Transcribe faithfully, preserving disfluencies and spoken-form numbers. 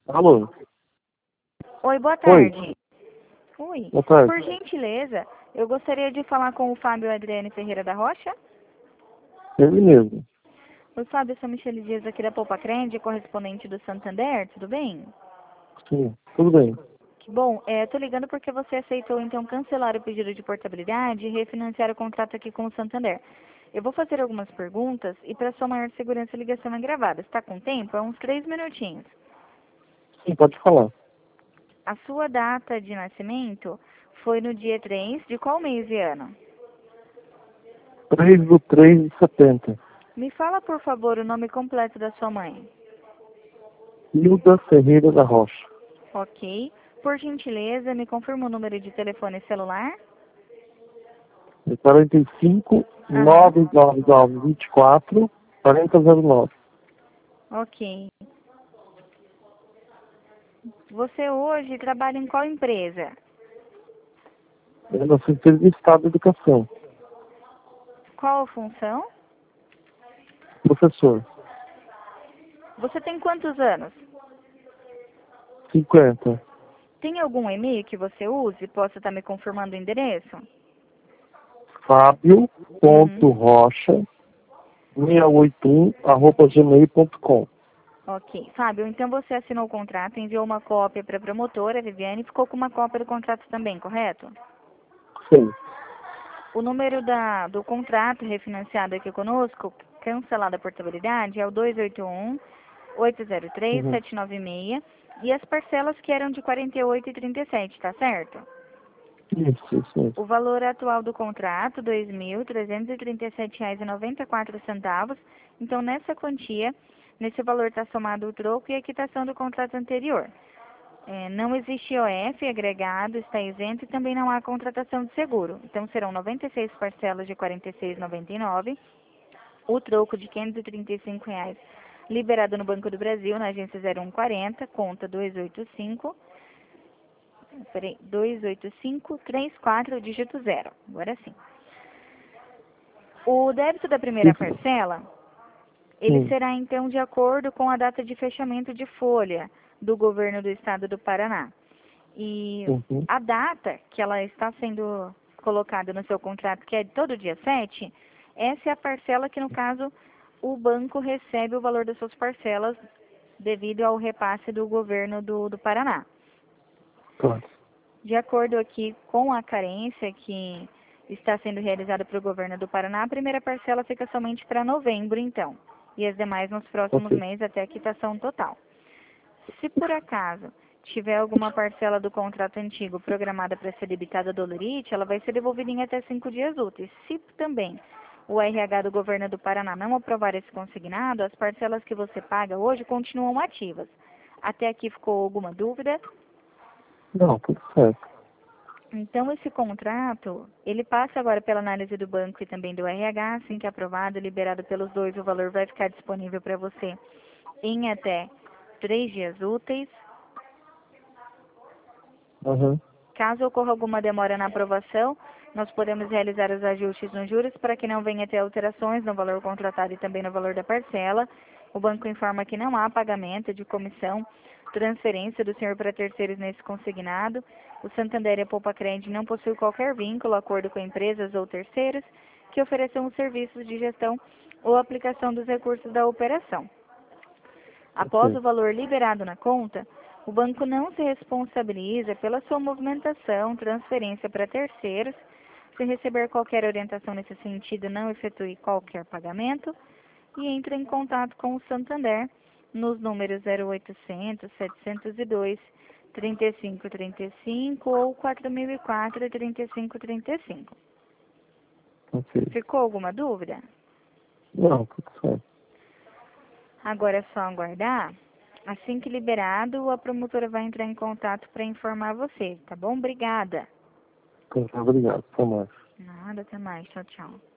Alô? Oi, boa Oi, tarde. Oi. boa tarde. Por gentileza, eu gostaria de falar com o Fábio Adriane Ferreira da Rocha. Ele mesmo. Oi, Fábio, eu sou Michele Dias aqui da Poupa Crende, correspondente do Santander, tudo bem? Sim, tudo bem. Que bom, é, tô ligando porque você aceitou então cancelar o pedido de portabilidade e refinanciar o contrato aqui com o Santander. Eu vou fazer algumas perguntas e para sua maior segurança a ligação é gravada. Está com tempo? É uns três minutinhos. Sim, pode falar. A sua data de nascimento foi no dia três de qual mês e ano? três do três de setenta. Me fala, por favor, o nome completo da sua mãe. Hilda Ferreira da Rocha. Ok. Por gentileza, me confirma o número de telefone celular? É quarenta e cinco, Aham. nove nove nove, vinte e quatro, quarenta zero nove. Ok. Você hoje trabalha em qual empresa? É na Secretaria de Estado de Educação. Qual a função? Professor. Você tem quantos anos? cinquenta. Tem algum e-mail que você use? Possa estar me confirmando o endereço? Fábio Uhum. ponto rocha seiscentos e oitenta e um arroba gmail ponto com. Ok. Fábio, então você assinou o contrato, enviou uma cópia para a promotora, Viviane, e ficou com uma cópia do contrato também, correto? Sim. O número da, do contrato refinanciado aqui conosco, cancelada a portabilidade, é o dois oito um, oito zero três, Uhum. sete nove seis e as parcelas que eram de quarenta e oito e trinta e sete, tá certo? Isso, isso mesmo. O valor atual do contrato, dois mil trezentos e trinta e sete reais e noventa e quatro centavos. Então, nessa quantia, nesse valor está somado o troco e a quitação do contrato anterior. É, não existe I O F agregado, está isento e também não há contratação de seguro. Então, serão noventa e seis parcelas de quarenta e seis reais e noventa e nove centavos, o troco de quinhentos e trinta e cinco reais liberado no Banco do Brasil, na agência zero um quarenta, conta dois oito cinco, peraí, dois oito cinco três quatro, dígito zero. Agora sim. O débito da primeira Isso. parcela, ele Sim. será então de acordo com a data de fechamento de folha do governo do estado do Paraná. E Uhum. a data que ela está sendo colocada no seu contrato, que é todo dia sete, essa é a parcela que, no caso, o banco recebe o valor das suas parcelas devido ao repasse do governo do, do Paraná. Pronto. De acordo aqui com a carência que está sendo realizada para o governo do Paraná, a primeira parcela fica somente para novembro, então, e as demais nos próximos Ok. meses até a quitação total. Se por acaso tiver alguma parcela do contrato antigo programada para ser debitada do Lurite, ela vai ser devolvida em até cinco dias úteis. Se também o R H do governo do Paraná não aprovar esse consignado, as parcelas que você paga hoje continuam ativas. Até aqui ficou alguma dúvida? Não, tudo certo. Então, esse contrato, ele passa agora pela análise do banco e também do R H, assim que aprovado, liberado pelos dois, o valor vai ficar disponível para você em até três dias úteis. Uhum. Caso ocorra alguma demora na aprovação, nós podemos realizar os ajustes nos juros para que não venha a ter alterações no valor contratado e também no valor da parcela. O banco informa que não há pagamento de comissão, transferência do senhor para terceiros nesse consignado. O Santander e a Poupa Crede não possuem qualquer vínculo, acordo com empresas ou terceiros que ofereçam os serviços de gestão ou aplicação dos recursos da operação. Após Ok. o valor liberado na conta, o banco não se responsabiliza pela sua movimentação, transferência para terceiros. Se receber qualquer orientação nesse sentido, não efetue qualquer pagamento e entre em contato com o Santander nos números zero oitocentos, setecentos e dois, trinta e cinco trinta e cinco ou quatro mil e quatro, trinta e cinco trinta e cinco. Ok. Ficou alguma dúvida? Não, tudo certo. Agora é só aguardar. Assim que liberado, a promotora vai entrar em contato para informar você, tá bom? Obrigada. Então, obrigado. Até mais. Nada, até mais. Tchau, tchau.